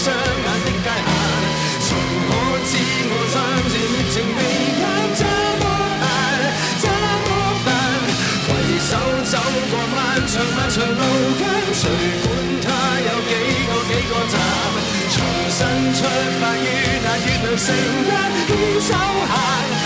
雙眼的界限，誰可知我相似熱情未減，怎麼辦？怎麼辦？攜手走過漫長漫長路間，誰管它有幾個站，重新出發於那月亮城間，牽手行。